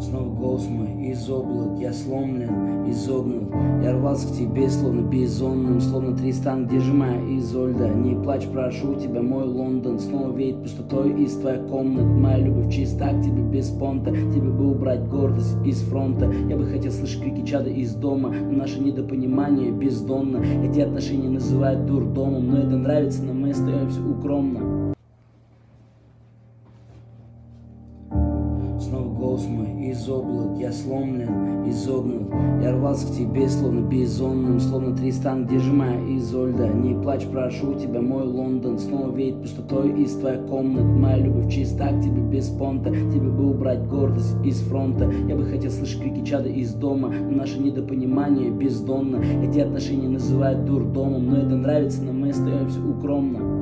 Снова голос мой из облак, я сломлен, изогнут. Я рвался к тебе, словно бизонным, словно Тристан, где же моя Изольда? Не плачь, прошу тебя, мой Лондон. Снова веет пустотой из твоих комнат. Моя любовь чиста к тебе без понта. Тебе бы убрать гордость из фронта. Я бы хотел слышать крики чада из дома, но наше недопонимание бездонно. Эти отношения называют дурдомом, но это нравится, но мы остаемся укромно. Снова голос мой из облак, я сломлен, изогнут. Я рвался к тебе, словно бизонным, словно Тристан, где же моя Изольда? Не плачь, прошу тебя, мой Лондон. Снова веет пустотой из твоих комнат. Моя любовь чиста к тебе без понта. Тебе бы убрать гордость из фронта. Я бы хотел слышать крики чада из дома, но наше недопонимание бездонно. Эти отношения называют дурдомом, но это нравится, но мы остаемся укромно.